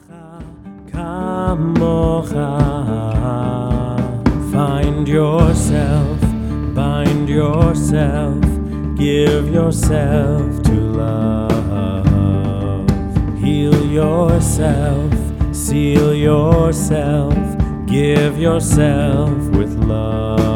Kamocha. Find yourself, bind yourself, give yourself to love. Heal yourself, seal yourself, give yourself with love.